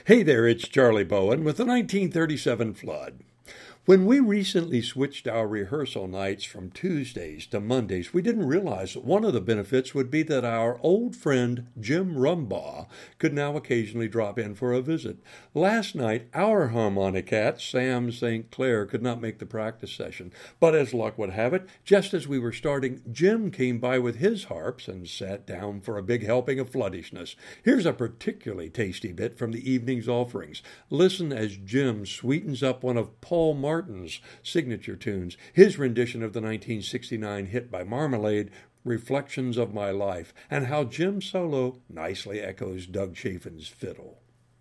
Hey there, it's Charlie Bowen with the 1937 flood. When we recently switched our rehearsal nights from Tuesdays to Mondays, we didn't realize that one of the benefits would be that our old friend Jim Rumbaugh could now occasionally drop in for a visit. Last night, our harmonicat, Sam St. Clair, could not make the practice session, but as luck would have it, just as we were starting, Jim came by with his harps and sat down for a big helping of floodishness. Here's a particularly tasty bit from the evening's offerings. Listen as Jim sweetens up one of Paul Martin's signature tunes, his rendition of the 1969 hit by Marmalade, Reflections of My Life, and how Jim's solo nicely echoes Doug Chafin's fiddle.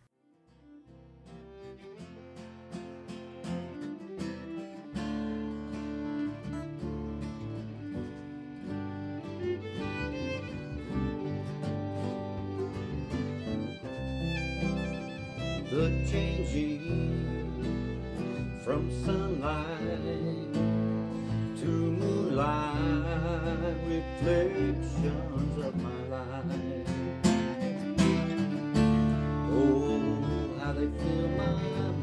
The changing from sunlight to moonlight, reflections of my life. Oh, how they fill my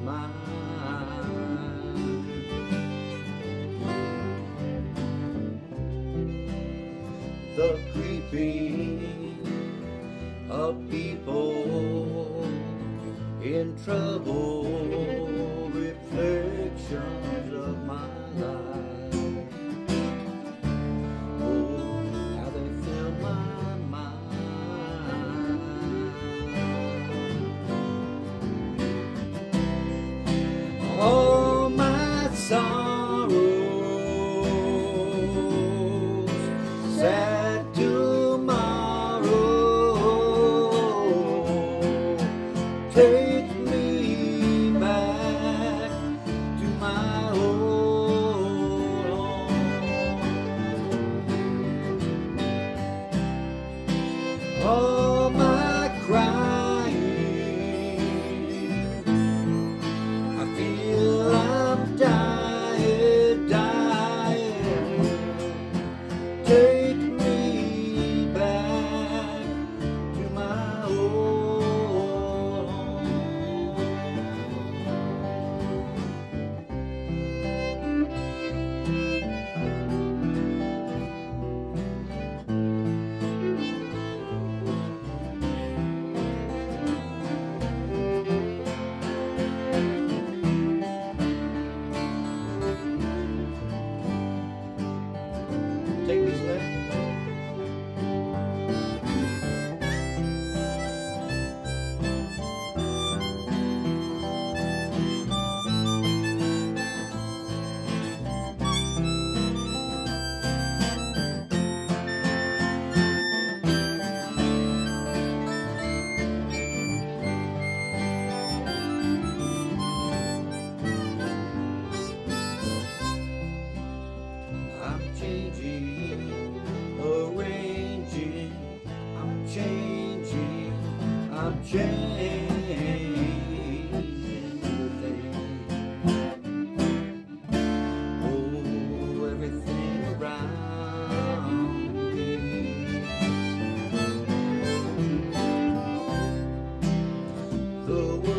mind. The creeping of people in trouble, reflections of my life. Oh, how they fill my mind. All my sorrows, sad tomorrow, take me back to my old home. All my crying, I feel I'm dying, dying. Take me back to my old home. Take these left. I'm changing, arranging, I'm changing, I'm changing everything. Oh, everything around me. The